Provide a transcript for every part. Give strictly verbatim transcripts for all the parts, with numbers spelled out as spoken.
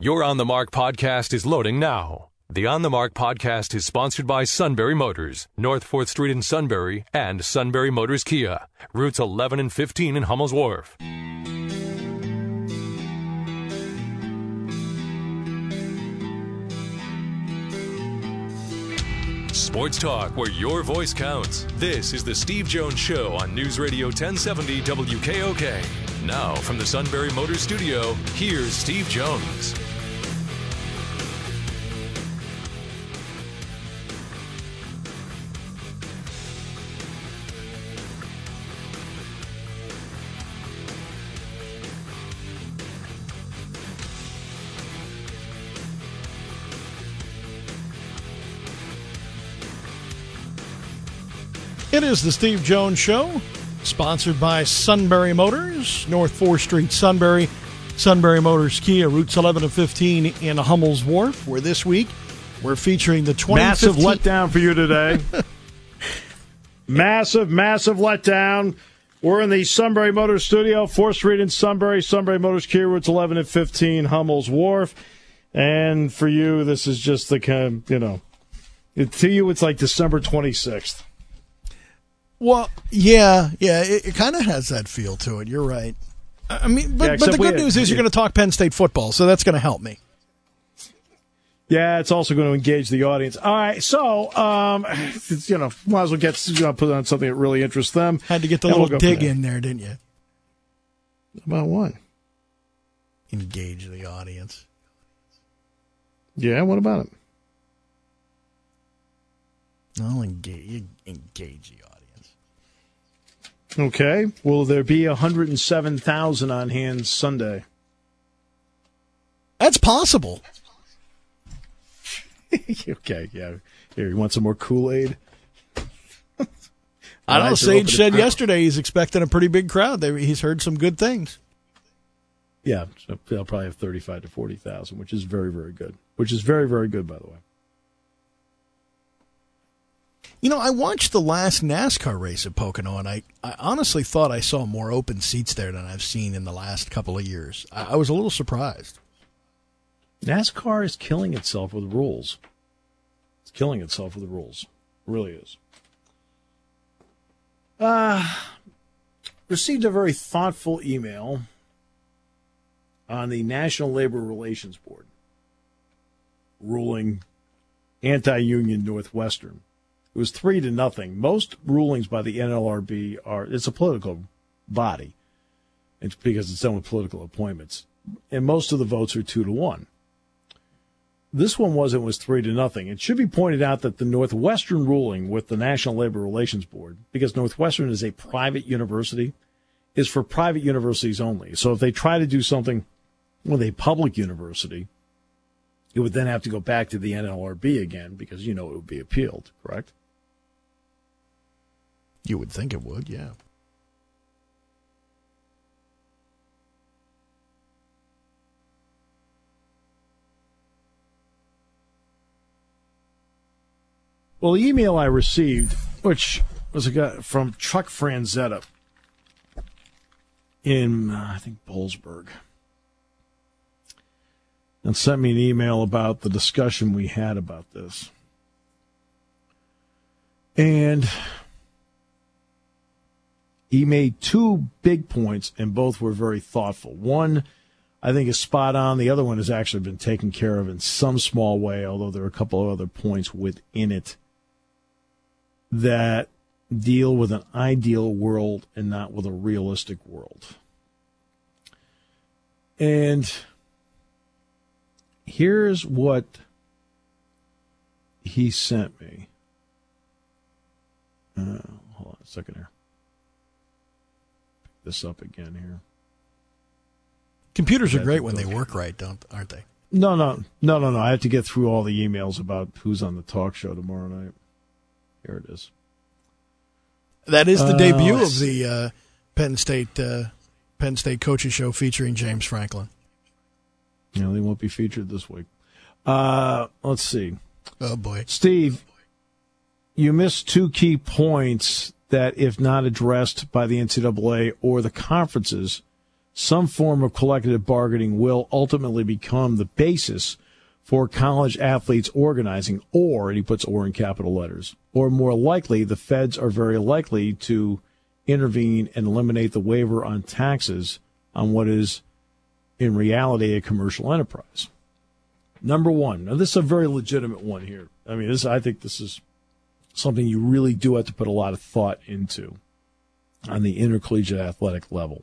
Your On the Mark podcast is loading now. The On the Mark podcast is sponsored by Sunbury Motors, North fourth Street in Sunbury, and Sunbury Motors Kia, routes eleven and fifteen in Hummel's Wharf. Sports talk where your voice counts. This is the Steve Jones Show on News Radio ten seventy W K O K. Now, from the Sunbury Motors studio, here's Steve Jones. It is the Steve Jones Show, sponsored by Sunbury Motors, North fourth Street, Sunbury, Sunbury Motors Kia, routes eleven and fifteen in Hummel's Wharf, where this week we're featuring the twenty fifteen... Massive letdown for you today. massive, massive letdown. We're in the Sunbury Motors studio, fourth Street in Sunbury, Sunbury Motors Kia, routes eleven and fifteen, Hummel's Wharf. And for you, this is just the kind of, you know, it, to you, it's like December twenty-sixth. Well, yeah, yeah, it, it kind of has that feel to it. You're right. I mean, but, yeah, but the good had, news is you're going to talk Penn State football, so that's going to help me. Yeah, it's also going to engage the audience. All right, so, um, you know, might as well get, you know, put on something that really interests them. Had to get the little we'll dig in there, didn't you? About what? Engage the audience. Yeah, what about it? I'll engage, engage the audience. Okay. Will there be one hundred seven thousand on hand Sunday? That's possible. Okay, yeah. Here, you want some more Kool-Aid? I don't know. Sage said yesterday he's expecting a pretty big crowd. He's heard some good things. Yeah, so they'll probably have thirty-five to forty thousand, which is very, very good. Which is very, very good, by the way. You know, I watched the last NASCAR race at Pocono, and I, I honestly thought I saw more open seats there than I've seen in the last couple of years. I, I was a little surprised. NASCAR is killing itself with rules. It's killing itself with the rules. It really is. Uh, received a very thoughtful email on the National Labor Relations Board ruling anti-union Northwestern. It was three to nothing. Most rulings by the N L R B are, it's a political body. It's because it's done with political appointments. And most of the votes are two to one. This one wasn't, was three to nothing. It should be pointed out that the Northwestern ruling with the National Labor Relations Board, because Northwestern is a private university, is for private universities only. So if they try to do something with a public university, it would then have to go back to the N L R B again because, you know, it would be appealed, correct? You would think it would, yeah. Well, the email I received, which was a guy from Chuck Franzetta in, uh, I think, Bollesburg, and sent me an email about the discussion we had about this. And he made two big points, and both were very thoughtful. One, I think, is spot on. The other one has actually been taken care of in some small way, although there are a couple of other points within it that deal with an ideal world and not with a realistic world. And here's what he sent me. Uh, hold on a second here. Pick this up again here. Computers are great when they work right, don't aren't they? No, no, no, no, no. I have to get through all the emails about who's on the talk show tomorrow night. Here it is. That is the uh, debut of the uh, Penn State uh, Penn State Coaches Show featuring James Franklin. Yeah, they won't be featured this week. Uh, let's see. Oh, boy. Steve, you missed two key points that, if not addressed by the N C double A or the conferences, some form of collective bargaining will ultimately become the basis for college athletes organizing, or, and he puts or in capital letters, or more likely, the feds are very likely to intervene and eliminate the waiver on taxes on what is in reality a commercial enterprise. Number one, now this is a very legitimate one here. I mean, this I think this is something you really do have to put a lot of thought into on the intercollegiate athletic level.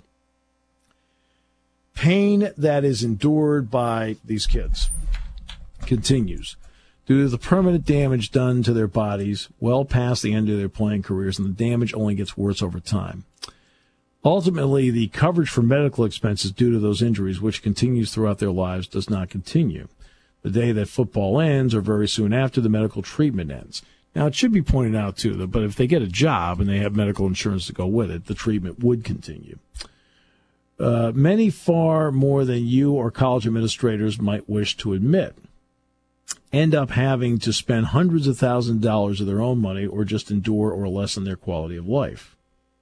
Pain that is endured by these kids continues due to the permanent damage done to their bodies well past the end of their playing careers, and the damage only gets worse over time. Ultimately, the coverage for medical expenses due to those injuries, which continues throughout their lives, does not continue. The day that football ends or very soon after, the medical treatment ends. Now, it should be pointed out, too, that but if they get a job and they have medical insurance to go with it, the treatment would continue. Uh, many far more than you or college administrators might wish to admit end up having to spend hundreds of thousands of dollars of their own money or just endure or lessen their quality of life.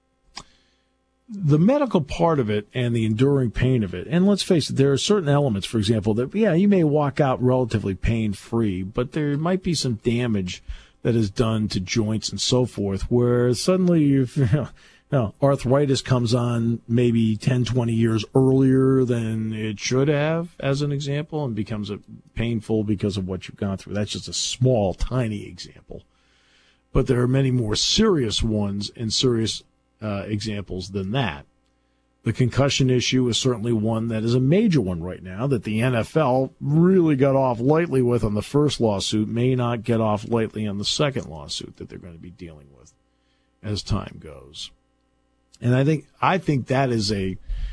The medical part of it and the enduring pain of it, and let's face it, there are certain elements, for example, that, yeah, you may walk out relatively pain-free, but there might be some damage that is done to joints and so forth, where suddenly you've, you know, you know, arthritis comes on maybe ten, twenty years earlier than it should have, as an example, and becomes a, painful because of what you've gone through. That's just a small, tiny example. But there are many more serious ones and serious uh, examples than that. The concussion issue is certainly one that is a major one right now that the N F L really got off lightly with on the first lawsuit, may not get off lightly on the second lawsuit that they're going to be dealing with as time goes. And I think I think that is a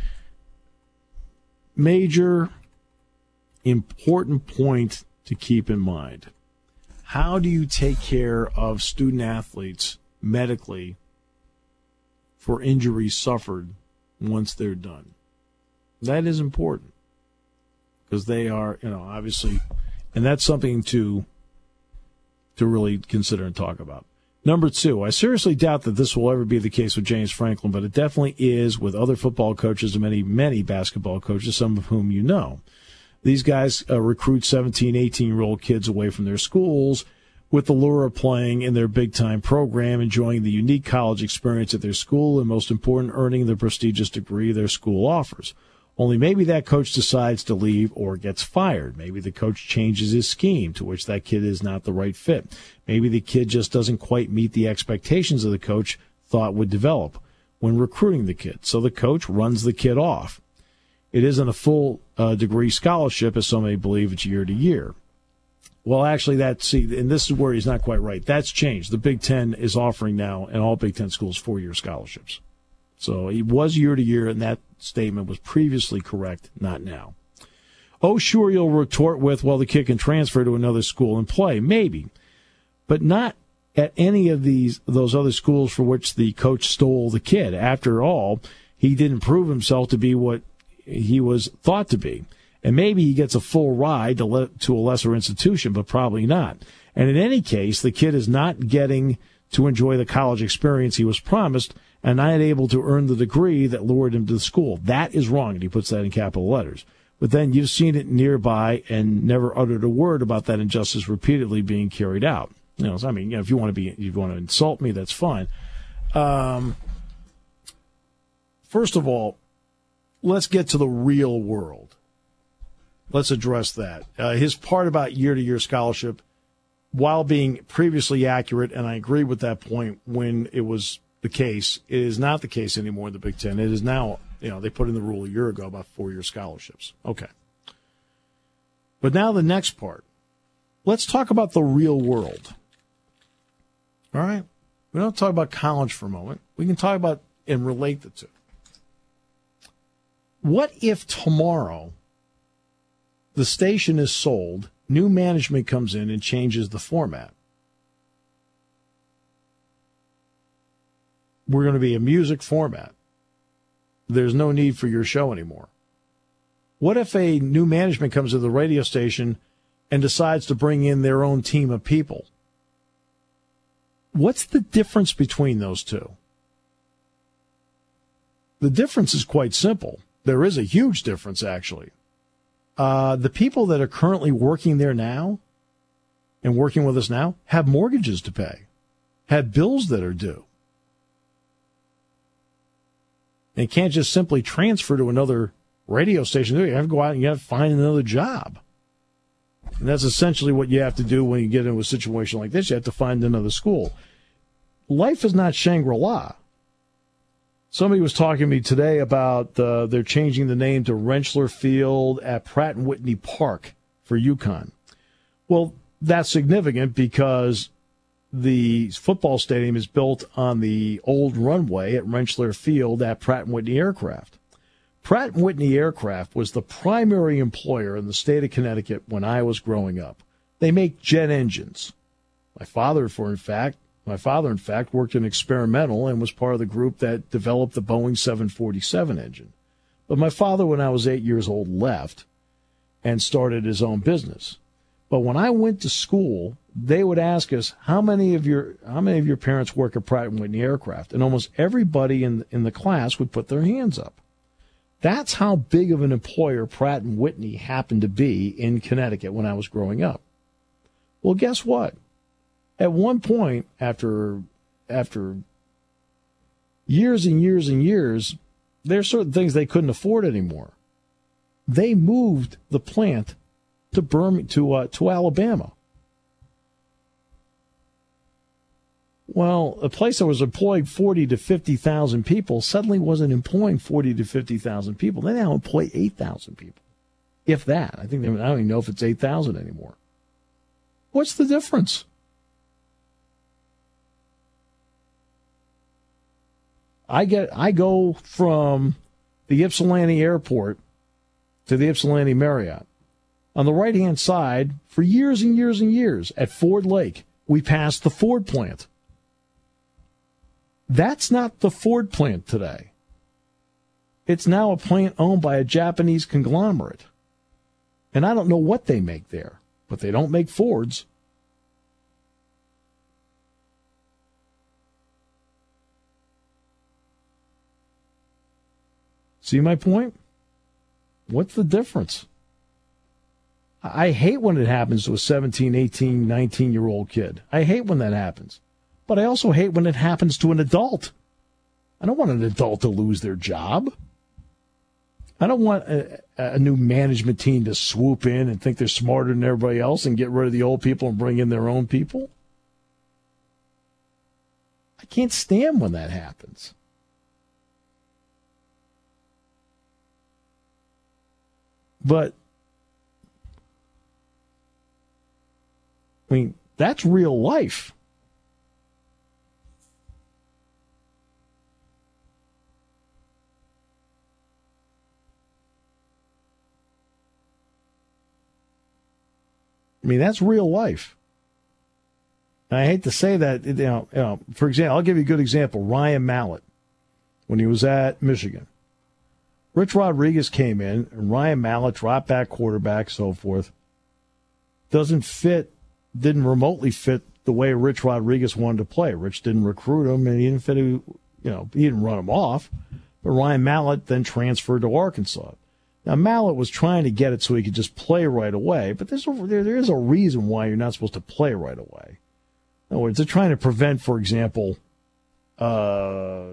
major, important point to keep in mind. How do you take care of student athletes medically for injuries suffered once they're done? That is important because they are, you know, obviously, and that's something to to really consider and talk about. Number two, I seriously doubt that this will ever be the case with James Franklin, but it definitely is with other football coaches and many, many basketball coaches, some of whom you know. These guys uh, recruit seventeen, eighteen-year-old kids away from their schools with the lure of playing in their big-time program, enjoying the unique college experience at their school, and most important, earning the prestigious degree their school offers. Only maybe that coach decides to leave or gets fired. Maybe the coach changes his scheme, to which that kid is not the right fit. Maybe the kid just doesn't quite meet the expectations of the coach thought would develop when recruiting the kid. So the coach runs the kid off. It isn't a full uh, degree scholarship, as some may believe. It's year to year. Well, actually, that see, and this is where he's not quite right. That's changed. The Big Ten is offering now, in all Big Ten schools, four-year scholarships. So he was year to year, and that statement was previously correct, not now. Oh, sure, you'll retort with, well, the kid can transfer to another school and play. Maybe. But not at any of these those other schools for which the coach stole the kid. After all, he didn't prove himself to be what he was thought to be. And maybe he gets a full ride to, le- to a lesser institution, but probably not. And in any case, the kid is not getting to enjoy the college experience he was promised and not able to earn the degree that lured him to the school. That is wrong, and he puts that in capital letters. But then you've seen it nearby and never uttered a word about that injustice repeatedly being carried out. You know, so, I mean, you know, if you want to be, if you want to insult me, that's fine. Um, first of all, let's get to the real world. Let's address that. Uh, his part about year-to-year scholarship, while being previously accurate, and I agree with that point when it was the case, it is not the case anymore in the Big Ten. It is now, you know, they put in the rule a year ago about four-year scholarships. Okay. But now the next part. Let's talk about the real world. All right? We don't talk about college for a moment. We can talk about and relate the two. What if tomorrow the station is sold, new management comes in and changes the format? We're going to be a music format. There's no need for your show anymore. What if a new management comes to the radio station and decides to bring in their own team of people? What's the difference between those two? The difference is quite simple. there is a huge difference, actually. Uh, the people that are currently working there now and working with us now have mortgages to pay, have bills that are due. They can't just simply transfer to another radio station. You have to go out and you have to find another job. And that's essentially what you have to do when you get into a situation like this. You have to find another school. Life is not Shangri-La. Somebody was talking to me today about uh, they're changing the name to Rentschler Field at Pratt and Whitney Park for UConn. Well, that's significant because the football stadium is built on the old runway at Rentschler Field at Pratt and Whitney Aircraft. Pratt and Whitney Aircraft was the primary employer in the state of Connecticut when I was growing up. They make jet engines. My father, for in fact, My father, in fact, worked in experimental and was part of the group that developed the Boeing seven forty-seven engine. But my father, when I was eight years old, left and started his own business. But when I went to school, they would ask us, how many of your how many of your parents work at Pratt and Whitney Aircraft? And almost everybody in, in the class would put their hands up. That's how big of an employer Pratt and Whitney happened to be in Connecticut when I was growing up. Well, guess what? At one point, after after years and years and years, there's certain things they couldn't afford anymore. They moved the plant to Birmingham, to uh, to Alabama. Well, a place that was employing forty to fifty thousand people suddenly wasn't employing forty to fifty thousand people. They now employ eight thousand people, if that. I think they, I don't even know if it's eight thousand anymore. What's the difference? I get I go from the Ypsilanti Airport to the Ypsilanti Marriott. On the right-hand side, for years and years and years, at Ford Lake, we passed the Ford plant. That's not the Ford plant today. It's now a plant owned by a Japanese conglomerate. And I don't know what they make there, but they don't make Fords. See my point? What's the difference? I hate when it happens to a seventeen, eighteen, nineteen-year-old kid. I hate when that happens. But I also hate when it happens to an adult. I don't want an adult to lose their job. I don't want a, a new management team to swoop in and think they're smarter than everybody else and get rid of the old people and bring in their own people. I can't stand when that happens. But, I mean, that's real life. I mean, that's real life. And I hate to say that, you know, you know, for example, I'll give you a good example. Ryan Mallett, when he was at Michigan. Rich Rodriguez came in, and Ryan Mallett, drop back quarterback, so forth, doesn't fit, didn't remotely fit the way Rich Rodriguez wanted to play. Rich didn't recruit him, and he didn't fit, you know, he didn't run him off. But Ryan Mallett then transferred to Arkansas. Now, Mallett was trying to get it so he could just play right away, but there's a, there, there is a reason why you're not supposed to play right away. In other words, they're trying to prevent, for example, uh,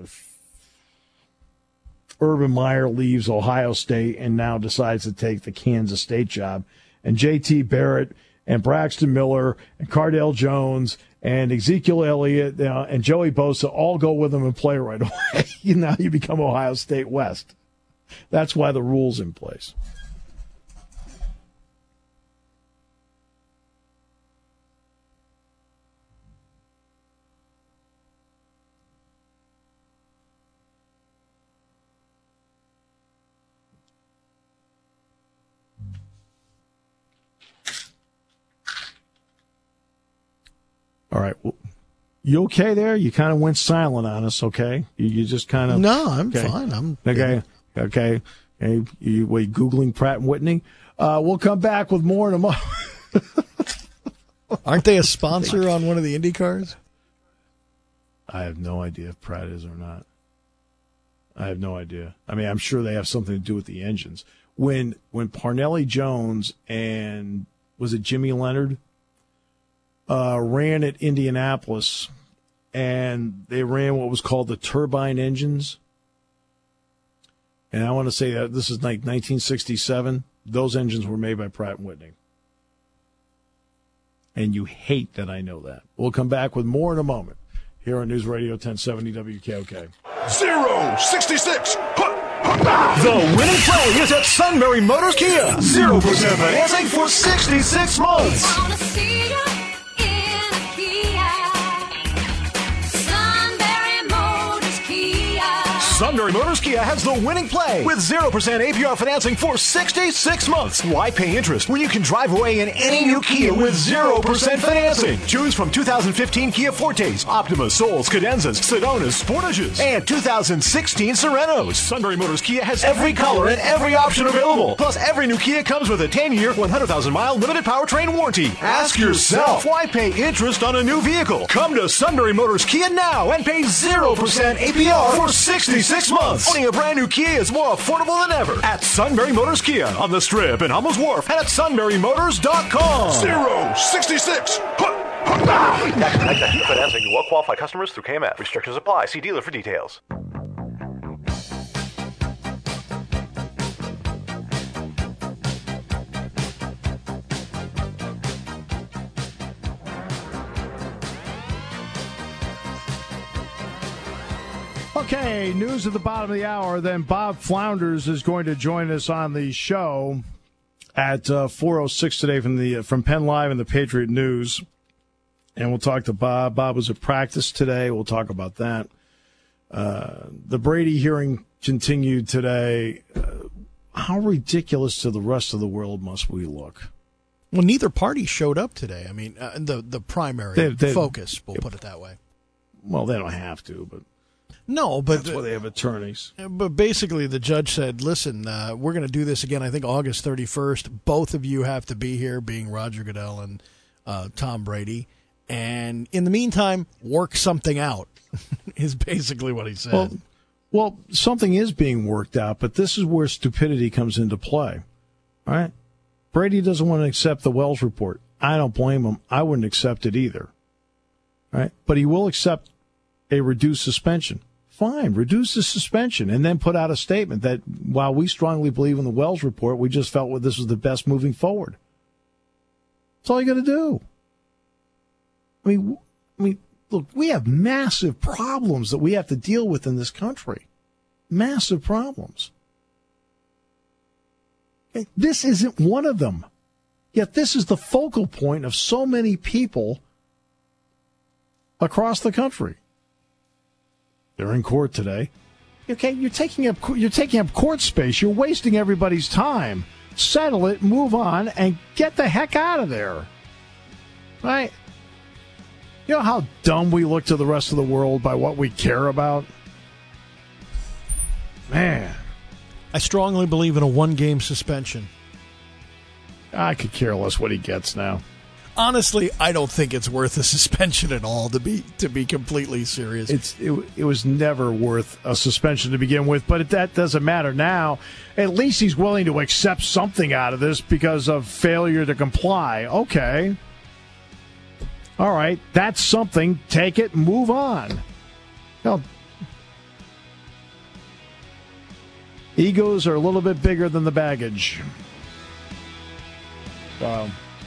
Urban Meyer leaves Ohio State and now decides to take the Kansas State job. And J T Barrett and Braxton Miller and Cardale Jones and Ezekiel Elliott uh, and Joey Bosa all go with them and play right away. Now you become Ohio State West. That's why the rule's in place. All right. Well, you okay there? You kind of went silent on us, okay? You, you just kind of... No, I'm okay. fine. I'm Okay. Okay. Okay. You, were you Googling Pratt and Whitney? Uh, we'll come back with more in a moment. Aren't they a sponsor on one of the Indy cars? I have no idea if Pratt is or not. I have no idea. I mean, I'm sure they have something to do with the engines. When when Parnelli Jones and, was it Jimmy Leonard, uh, ran at Indianapolis, and they ran what was called the turbine engines, and I want to say that this is like nineteen sixty-seven, those engines were made by Pratt and Whitney. And you hate that I know that. We'll come back with more in a moment here on News Radio ten seventy W K O K. Zero sixty-six. The winning play is at Sunbury Motors Kia. Zero percent financing for sixty-six months. Wanna see you in a Kia. Sunbury Motors Kia. Sunbury Motors Kia has the winning play with zero percent A P R financing for sixty-six months. Why pay interest when you can drive away in any new Kia with zero percent financing? Choose from two thousand fifteen Kia Fortes, Optima, Souls, Cadenzas, Sedonas, Sportages, and two thousand sixteen Serenos. Sunbury Motors Kia has every color and every option available. Plus, every new Kia comes with a ten-year, one hundred thousand mile limited powertrain warranty. Ask yourself, why pay interest on a new vehicle? Come to Sunbury Motors Kia now and pay zero percent A P R for sixty-six months. Owning a brand new Kia is more affordable than ever at Sunbury Motors Kia on the Strip in Hummels Wharf and at sunbury motors dot com. Zero sixty-six. Tax financing to well-qualified customers through K M F. Restrictions apply. See dealer for details. Okay, news at the bottom of the hour. Then Bob Flounders is going to join us on the show at uh, four oh six today from the uh, from Penn Live and the Patriot News. And we'll talk to Bob. Bob was at practice today. We'll talk about that. Uh, the Brady hearing continued today. Uh, how ridiculous to the rest of the world must we look? Well, neither party showed up today. I mean, uh, the the primary They- they- focus, we'll put it that way. Well, they don't have to, but No, but that's why they have attorneys. But basically, the judge said, listen, uh, we're going to do this again, I think, August thirty-first. Both of you have to be here, being Roger Goodell and uh, Tom Brady. And in the meantime, work something out, is basically what he said. Well, well, something is being worked out, but this is where stupidity comes into play. All right? Brady doesn't want to accept the Wells report. I don't blame him. I wouldn't accept it either. All right? But he will accept a reduced suspension. Fine, reduce the suspension and then put out a statement that while we strongly believe in the Wells report, we just felt this was the best moving forward. That's all you got to do. I mean, I mean, look, we have massive problems that we have to deal with in this country. Massive problems. Okay? This isn't one of them. Yet this is the focal point of so many people across the country. They're in court today. Okay, you're taking up you're taking up court space. You're wasting everybody's time. Settle it, move on, and get the heck out of there. Right? You know how dumb we look to the rest of the world by what we care about? Man. I strongly believe in a one-game suspension. I could care less what he gets now. Honestly, I don't think it's worth a suspension at all, to be to be completely serious. It's it, it was never worth a suspension to begin with, but it, that doesn't matter now. At least he's willing to accept something out of this because of failure to comply. Okay. All right, that's something. Take it, move on. Now, egos are a little bit bigger than the baggage. Wow.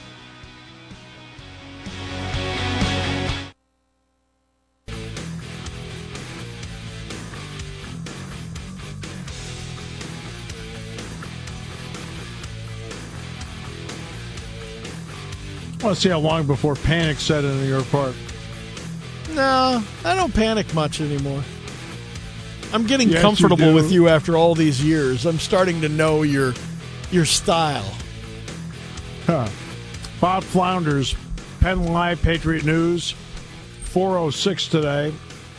I want to see how long before panic set in on your part. No, I don't panic much anymore. I'm getting Yes, comfortable you do. with you after all these years. I'm starting to know your your style. Huh. Bob Flounders, Penn Live, Patriot News, four oh six today.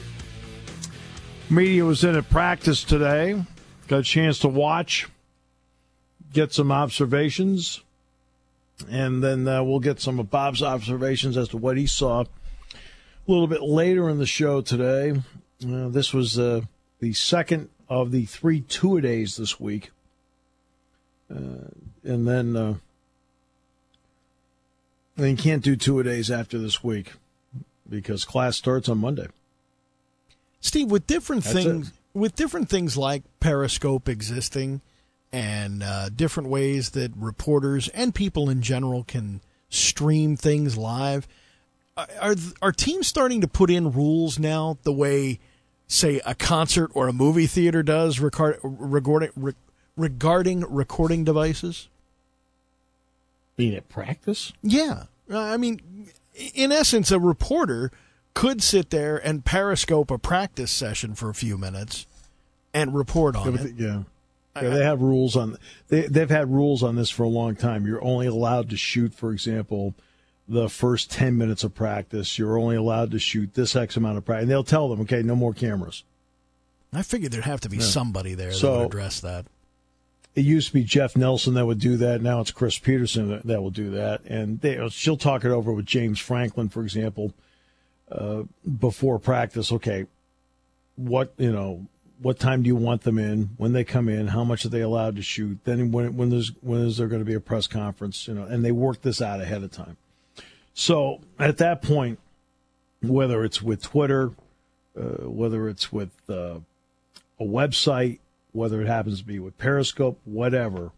Media was in at practice today. Got a chance to watch, get some observations, and then uh, we'll get some of Bob's observations as to what he saw a little bit later in the show today. Uh, this was uh, the second of the three two-a-days this week. Uh, and then, uh, then you can't do two-a-days after this week because class starts on Monday. Steve, with different That's things, it. with different things like Periscope existing and uh, different ways that reporters and people in general can stream things live, are are teams starting to put in rules now the way, say, a concert or a movie theater does regard, regarding regarding recording devices? Being at practice? Yeah. I mean, in essence, a reporter could sit there and Periscope a practice session for a few minutes and report on Yeah, it. yeah. Yeah, they have rules on. They they've had rules on this for a long time. You're only allowed to shoot, for example, the first ten minutes of practice. You're only allowed to shoot this X amount of practice. And they'll tell them, okay, no more cameras. I figured there'd have to be Yeah. somebody there So- that would address that. It used to be Jeff Nelson that would do that. Now it's Chris Peterson that, that will do that. And they, she'll talk it over with James Franklin, for example, uh, before practice. Okay, what you know, what time do you want them in? When they come in, how much are they allowed to shoot? Then when when there's when is there going to be a press conference? You know, and they work this out ahead of time. So at that point, whether it's with Twitter, uh, whether it's with uh, a website, whether it happens to be with Periscope, whatever,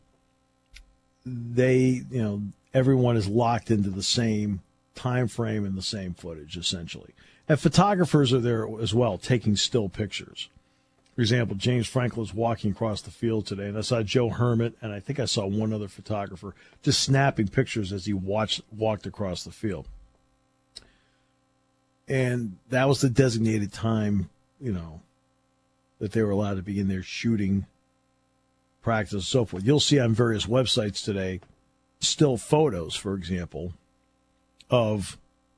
they, you know, everyone is locked into the same time frame and the same footage, essentially. And photographers are there as well, taking still pictures. For example, James Franklin was walking across the field today, and I saw Joe Hermit, and I think I saw one other photographer just snapping pictures as he watched walked across the field. And that was the designated time, you know, that they were allowed to be in there shooting practice and so forth. You'll see on various websites today still photos, for example, of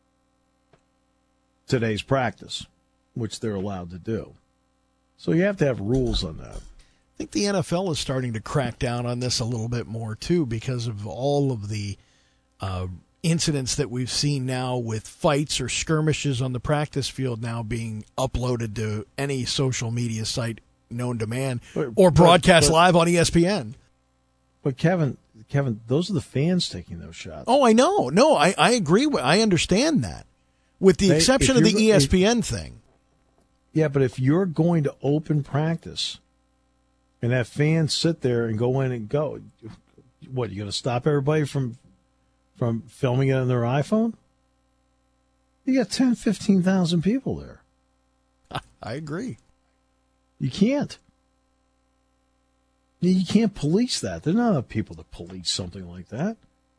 today's practice, which they're allowed to do. So you have to have rules on that. I think the N F L is starting to crack down on this a little bit more, too, because of all of the uh, incidents that we've seen now with fights or skirmishes on the practice field now being uploaded to any social media site known to man But- or broadcast but- but- live on E S P N. But Kevin, Kevin, those are the fans taking those shots. Oh, I know. No, I, I agree. With, I understand that. With the They- exception if of the you're- E S P N thing. Yeah, but if you're going to open practice and have fans sit there and go in and go, what, you going to stop everybody from from filming it on their iPhone? You got ten, fifteen thousand people there. I agree. You can't. You can't police that. There's not enough people to police something like that.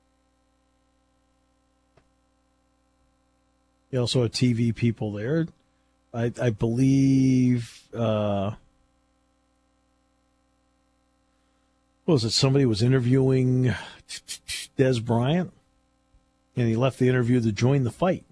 You also have T V people there. I, I believe, uh, what was it? Somebody was interviewing Des Bryant, and he left the interview to join the fight.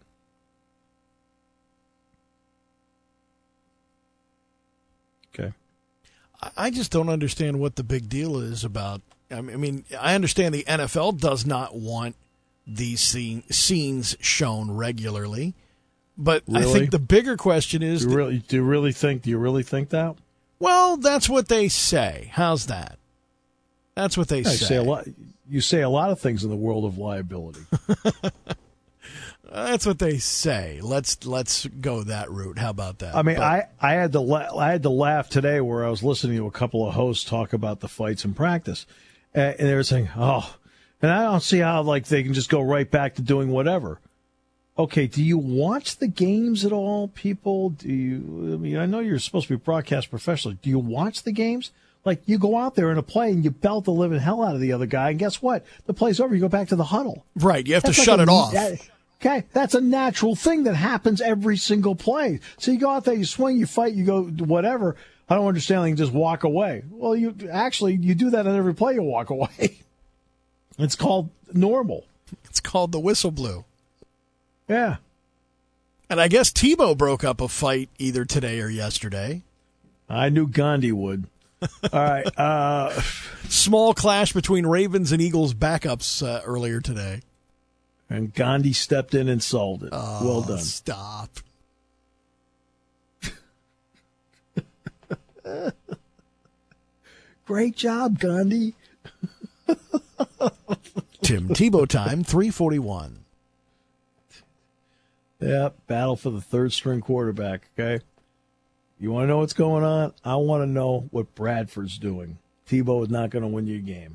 Okay. I- I just don't understand what the big deal is about. I mean, I understand the N F L does not want these scene, scenes shown regularly. But I Really? think the bigger question is, Do you really, do you really think? Do you really think that? well, that's what they say. How's that? That's what they I say. say a lot. You say a lot of things in the world of liability. That's what they say. Let's let's go that route. How about that? I mean, But- I, I had to la- I had to laugh today where I was listening to a couple of hosts talk about the fights in practice, and, and they were saying, "Oh," and I don't see how like they can just go right back to doing whatever. Okay, do you watch the games at all, people? Do you? I mean, I know you're supposed to be broadcast professionally. Do you watch the games? Like you go out there in a play and you belt the living hell out of the other guy, and guess what? The play's over. You go back to the huddle. right. You have That's to like shut a- it off. that- okay, that's a natural thing that happens every single play. So you go out there, you swing, you fight, you go whatever. I don't understand. You can just walk away. Well, you actually you do that on every play. You walk away. It's called normal. It's called the whistle blew. Yeah. And I guess Tebow broke up a fight either today or yesterday. I knew Gandhi would. All right. Uh, Small clash between Ravens and Eagles backups uh, earlier today. and Gandhi stepped in and solved it. Oh, well done. Stop. Great job, Gandhi. Tim Tebow time, three forty-one. Yeah, battle for the third string quarterback, okay? You want to know what's going on? I want to know what Bradford's doing. Tebow is not going to win you a game.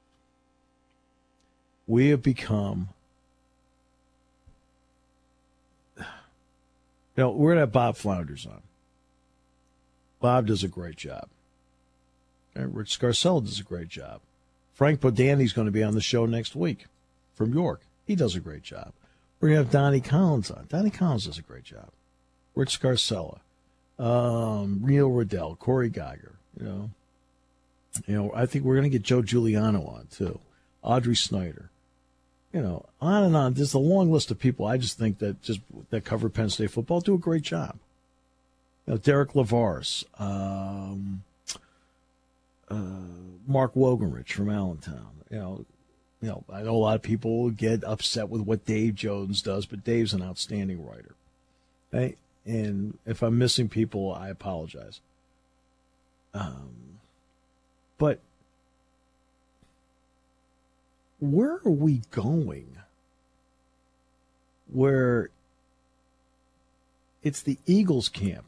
We have become, you know, we're going to have Bob Flounders on. Bob does a great job. Okay? Rich Scarcella does a great job. Frank Bodani's going to be on the show next week from York. He does a great job. We're going to have Donnie Collins on. Donnie Collins does a great job. Rich Scarcella, um, Neil Riddell, Corey Geiger. You know, you know. I think we're going to get Joe Giuliano on too. Audrey Snyder. You know, on and on. There's a long list of people. I just think that just that cover Penn State football do a great job. You know, Derek Lavaris, um, uh, Mark Wogenrich from Allentown. You know. You know, I know a lot of people get upset with what Dave Jones does, but Dave's an outstanding writer. Okay? And if I'm missing people, I apologize. Um, but where are we going where it's the Eagles camp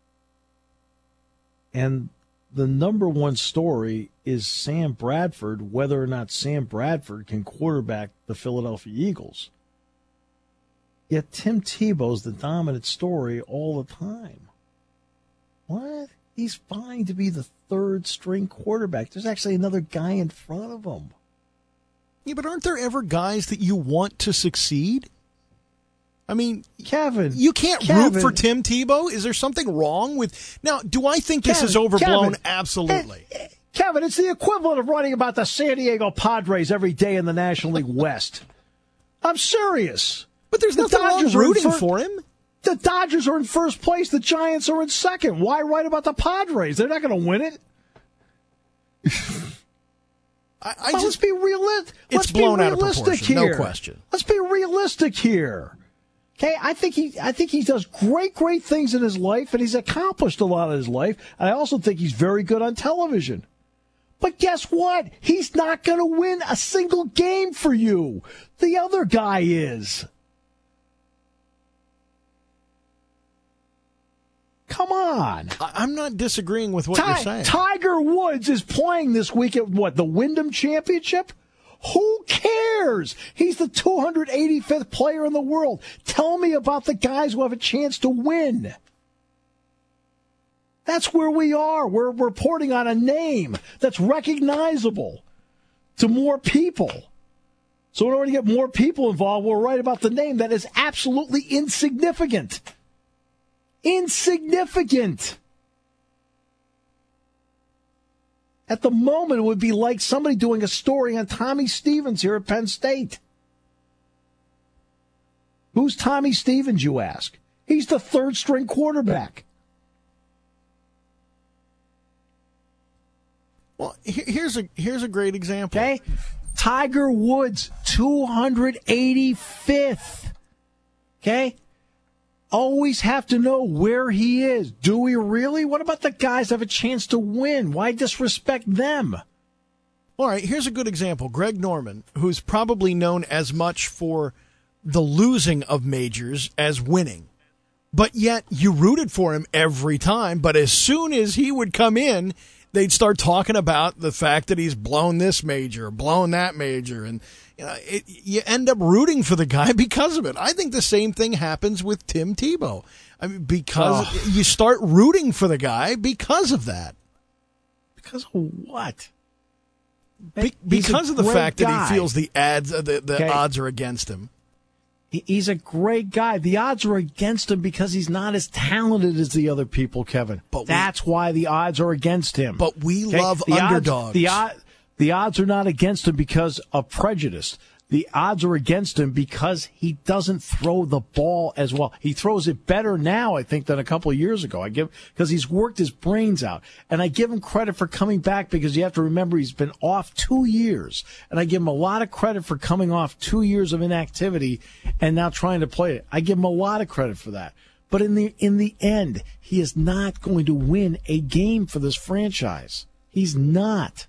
and the number one story is Sam Bradford, whether or not Sam Bradford can quarterback the Philadelphia Eagles. Yet Tim Tebow's the dominant story all the time. What? He's fine to be the third string quarterback. There's actually another guy in front of him. Yeah, but aren't there ever guys that you want to succeed? I mean, Kevin, you can't Kevin, root for Tim Tebow. Is there something wrong with... Now, do I think this Kevin, is overblown? Kevin, Absolutely. eh, Kevin, it's the equivalent of writing about the San Diego Padres every day in the National League West. I'm serious. But there's the nothing Dodgers wrong are in rooting fir- for him. The Dodgers are in first place. The Giants are in second. Why write about the Padres? They're not going to win it. I, I well, just, let's be realistic. It's Let's blown be out of realistic proportion, here. no question. Let's be realistic here. Okay, I think he, I think he does great, great things in his life, and he's accomplished a lot in his life. And I also think he's very good on television. But guess what? He's not going to win a single game for you. The other guy is. Come on. I, I'm not disagreeing with what Ti- you're saying. Tiger Woods is playing this week at what, the Wyndham Championship? Who cares? He's the two hundred eighty-fifth player in the world. Tell me about the guys who have a chance to win. That's where we are. We're reporting on a name that's recognizable to more people. So in order to get more people involved, we'll write about the name that is absolutely insignificant. Insignificant. At the moment, it would be like somebody doing a story on Tommy Stevens here at Penn State. Who's Tommy Stevens, you ask? He's the third string quarterback. Well, here's a here's a great example. Okay? Tiger Woods, two hundred eighty-fifth. Okay? Always have to know where he is. Do we really? What about the guys that have a chance to win? Why disrespect them? All right, here's a good example. Greg Norman, who's probably known as much for the losing of majors as winning. But yet you rooted for him every time. But as soon as he would come in, they'd start talking about the fact that he's blown this major, blown that major, and you know, it, you end up rooting for the guy because of it. I think the same thing happens with Tim Tebow. I mean, because oh. you start rooting for the guy because of that. Because of what? Be- because of the fact guy. that he feels the ads, uh, the, the okay. odds are against him. He's a great guy. The odds are against him because he's not as talented as the other people, Kevin. But That's we, why the odds are against him. But we okay? love the underdogs. Odds, the, od- the odds are not against him because of prejudice. The odds are against him because he doesn't throw the ball as well. He throws it better now, I think, than a couple of years ago. I give because he's worked his brains out, and I give him credit for coming back because you have to remember he's been off two years, and I give him a lot of credit for coming off two years of inactivity and now trying to play it. I give him a lot of credit for that. But in the in the end, he is not going to win a game for this franchise. He's not.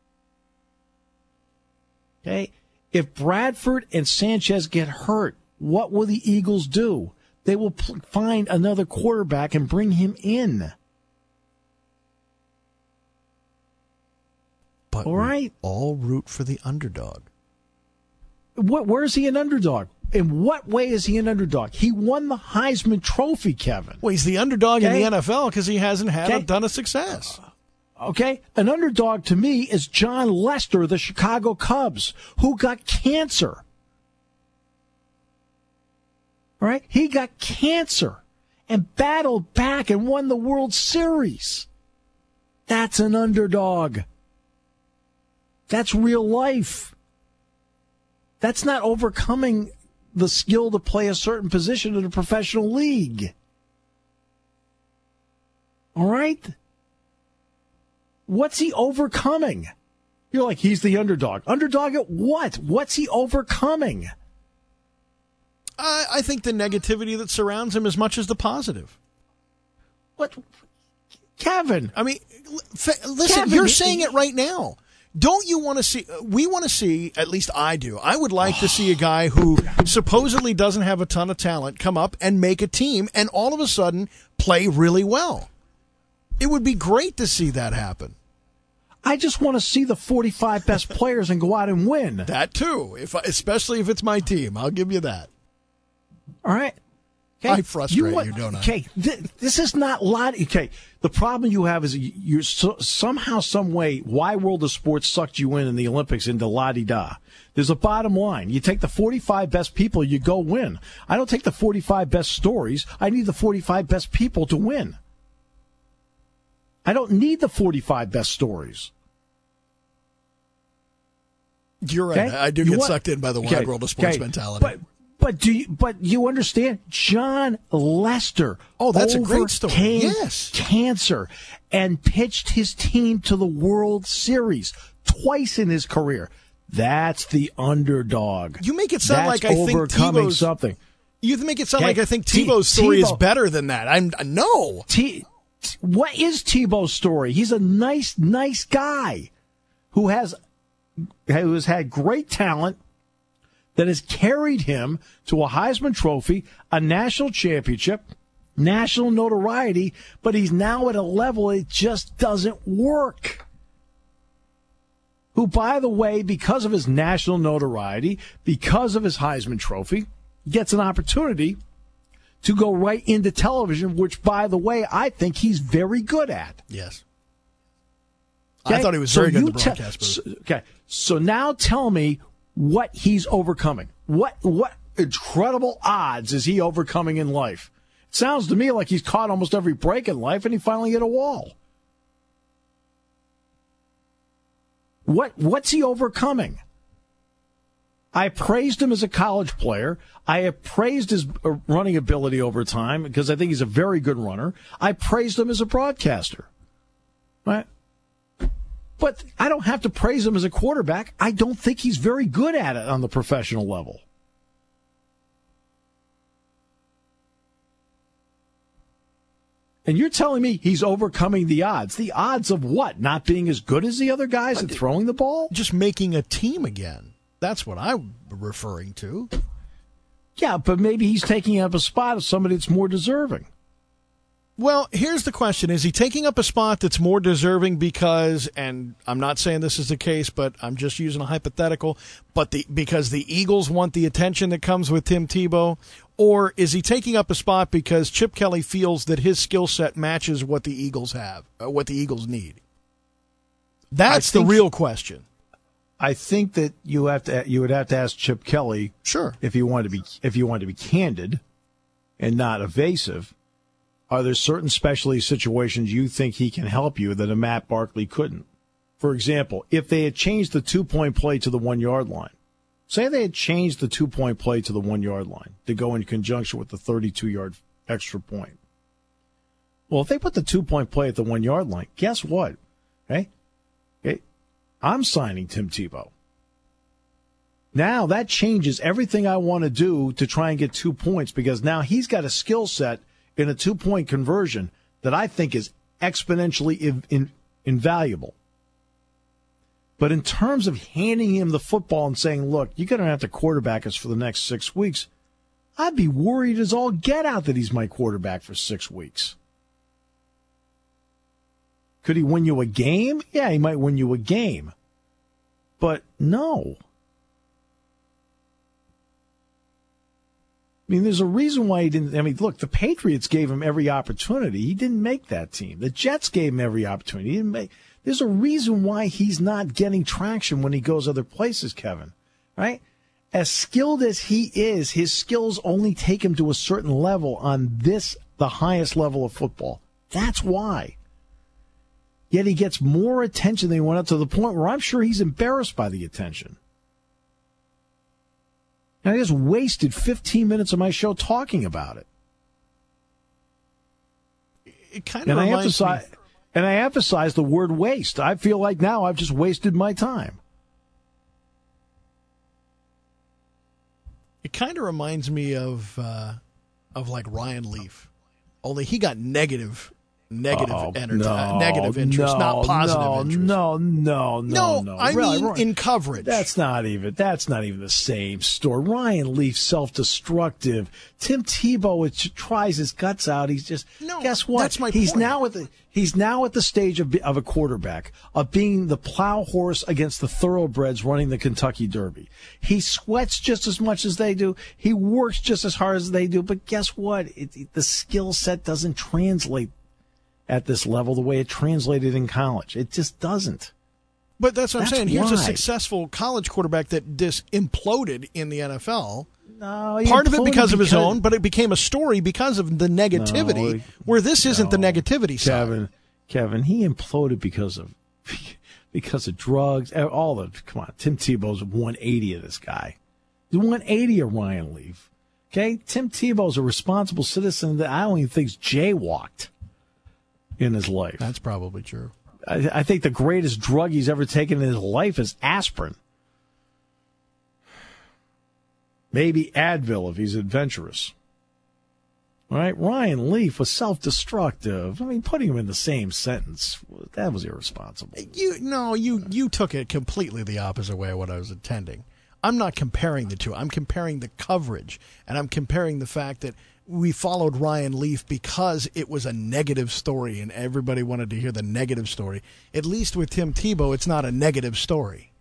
Okay? If Bradford and Sanchez get hurt, what will the Eagles do? They will pl- find another quarterback and bring him in. But all right. we all root for the underdog. What? Where is he an underdog? In what way is he an underdog? He won the Heisman Trophy, Kevin. Well, he's the underdog okay? in the N F L because he hasn't had okay? a ton of success. Okay? An underdog to me is John Lester, the Chicago Cubs, who got cancer. All right? He got cancer and battled back and won the World Series. That's an underdog. That's real life. That's not overcoming the skill to play a certain position in a professional league. All right? What's he overcoming? You're like, he's the underdog. Underdog at what? What's he overcoming? I, I think the negativity that surrounds him as much as the positive. What? Kevin. I mean, f- listen, Kevin, you're he- saying it right now. Don't you want to see, we want to see, at least I do, I would like to see a guy who supposedly doesn't have a ton of talent come up and make a team and all of a sudden play really well. It would be great to see that happen. I just want to see the forty-five best players and go out and win. That too, if I, especially if it's my team. I'll give you that. All right? Okay? I frustrate want- you, don't I? Okay, th- this is not lot. Okay, the problem you have is you- you're so, somehow, some way, why World of Sports sucked you in in the Olympics into la-di-da. There's a bottom line. You take the forty-five best people, you go win. I don't take the forty-five best stories. I need the forty-five best people to win. I don't need the forty-five best stories. You're right. Okay? I do You get want- sucked in by the wide okay, world of sports okay, mentality. But but do you but you understand? John Lester. Oh, that's a great story. overcame Yes. cancer and pitched his team to the World Series twice in his career. That's the underdog. You make it sound That's like I think overcoming Tebow's something. You make it sound Okay, like I think T- Tebow's story is Tebow- better than that. I'm no. T- what is Tebow's story? He's a nice, nice guy who has who has had great talent that has carried him to a Heisman Trophy, a national championship, national notoriety, but he's now at a level it just doesn't work. Who, by the way, because of his national notoriety, because of his Heisman Trophy, gets an opportunity to go right into television, which, by the way, I think he's very good at. Yes. Okay? I thought he was So very good in you the te- broadcast booth. so- okay, so now tell me what he's overcoming. What what incredible odds is he overcoming in life? It sounds to me like he's caught almost every break in life, and he finally hit a wall. What what's he overcoming? I praised him as a college player. I have praised his uh, running ability over time because I think he's a very good runner. I praised him as a broadcaster. Right? But I don't have to praise him as a quarterback. I don't think he's very good at it on the professional level. And you're telling me he's overcoming the odds. The odds of what? Not being as good as the other guys at throwing the ball? Just making a team again. That's what I'm referring to. Yeah, but maybe he's taking up a spot of somebody that's more deserving. Well, here's the question. Is he taking up a spot that's more deserving because, and I'm not saying this is the case, but I'm just using a hypothetical, but the because the Eagles want the attention that comes with Tim Tebow? Or is he taking up a spot because Chip Kelly feels that his skill set matches what the Eagles have, uh, what the Eagles need? That's the think- real question. I think that you have to you would have to ask Chip Kelly Sure. if you want to be if you want to be candid and not evasive. Are there certain specialty situations you think he can help you that a Matt Barkley couldn't? For example, if they had changed the two-point play to the one-yard line, say they had changed the two-point play to the one-yard line to go in conjunction with the thirty-two-yard extra point. Well, if they put the two-point play at the one-yard line, guess what? Okay? Okay. I'm signing Tim Tebow. Now that changes everything I want to do to try and get two points because now he's got a skill set in a two-point conversion that I think is exponentially in, in, invaluable. But in terms of handing him the football and saying, look, you're going to have to quarterback us for the next six weeks, I'd be worried as all get out that he's my quarterback for six weeks. Could he win you a game? Yeah, he might win you a game. But no. I mean, there's a reason why he didn't. I mean, look, the Patriots gave him every opportunity. He didn't make that team. The Jets gave him every opportunity. He didn't make. There's a reason why he's not getting traction when he goes other places, Kevin. Right? As skilled as he is, his skills only take him to a certain level on this, the highest level of football. That's why. Yet he gets more attention than he went up to the point where I'm sure he's embarrassed by the attention. And I just wasted fifteen minutes of my show talking about it. It kind of and reminds I emphasize, me. And I emphasize the word waste. I feel like now I've just wasted my time. It kind of reminds me of uh, of like Ryan Leaf, only he got negative. Negative oh, energy, no, uh, negative interest, no, not positive no, interest. No, no, no, no. no. I really, mean, Ryan, in coverage. That's not even. That's not even the same story. Ryan Leaf self-destructive. Tim Tebow it tries his guts out. He's just. No, guess what? That's my he's point. now at the. He's now at the stage of of a quarterback of being the plow horse against the thoroughbreds running the Kentucky Derby. He sweats just as much as they do. He works just as hard as they do. But guess what? It, it, the skill set doesn't translate at this level the way it translated in college. It just doesn't. But that's what That's I'm saying. Here's why. a successful college quarterback that just imploded in the N F L. No, Part of it because of his because, own, but it became a story because of the negativity, no, where this isn't no. the negativity side. Kevin, Kevin, he imploded because of because of drugs. All the come on, Tim Tebow's one eighty of this guy. He's one eighty of Ryan Leaf. Okay, Tim Tebow's a responsible citizen that I don't even think's jaywalked in his life. That's probably true. I, I think the greatest drug he's ever taken in his life is aspirin. Maybe Advil if he's adventurous. All right, Ryan Leaf was self-destructive. I mean, putting him in the same sentence, that was irresponsible. You no, you you took it completely the opposite way of what I was intending. I'm not comparing the two. I'm comparing the coverage, and I'm comparing the fact that we followed Ryan Leaf because it was a negative story, and everybody wanted to hear the negative story. At least with Tim Tebow, it's not a negative story.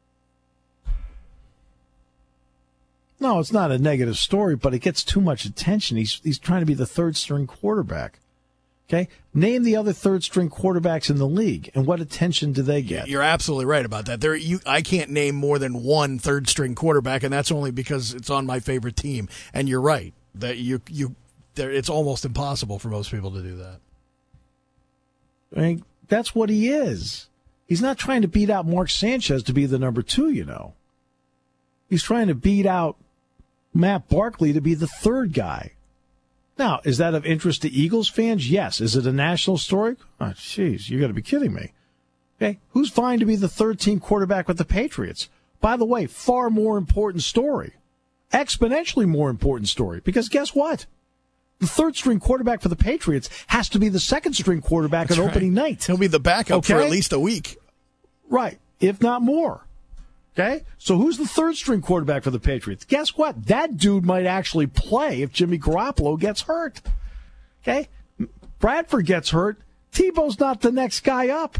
No, it's not a negative story, but it gets too much attention. He's he's trying to be the third string quarterback. Okay? Name the other third string quarterbacks in the league, and what attention do they get? You're absolutely right about that. There, you, I can't name more than one third string quarterback, and that's only because it's on my favorite team. And you're right that you you, there, it's almost impossible for most people to do that. I mean, that's what he is. He's not trying to beat out Mark Sanchez to be the number two, you know. He's trying to beat out Matt Barkley to be the third guy. Now, is that of interest to Eagles fans? Yes. Is it a national story? Oh, jeez, you got to be kidding me. Okay, who's vying to be the third-team quarterback with the Patriots? By the way, far more important story. Exponentially more important story. Because guess what? The third-string quarterback for the Patriots has to be the second-string quarterback That's on right. opening night. He'll be the backup Okay? for at least a week. Right, if not more. Okay? So who's the third-string quarterback for the Patriots? Guess what? That dude might actually play if Jimmy Garoppolo gets hurt. Okay? Bradford gets hurt. Tebow's not the next guy up.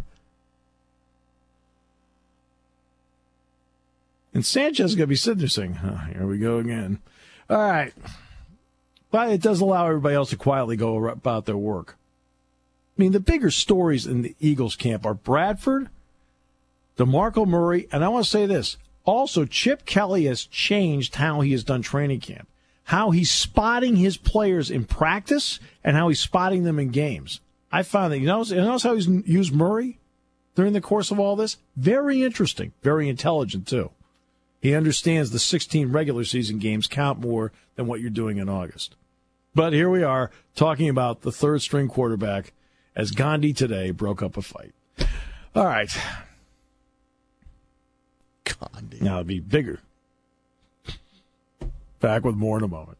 And Sanchez is going to be sitting there saying, oh, here we go again. All right. But it does allow everybody else to quietly go about their work. I mean, the bigger stories in the Eagles camp are Bradford, DeMarco Murray, and I want to say this. Also, Chip Kelly has changed how he has done training camp, how he's spotting his players in practice and how he's spotting them in games. I found that, you know, you notice how he's used Murray during the course of all this? Very interesting, very intelligent, too. He understands the sixteen regular season games count more than what you're doing in August. But here we are talking about the third string quarterback as Gandhi today broke up a fight. All right. Gandhi. Now it'll be bigger. Back with more in a moment.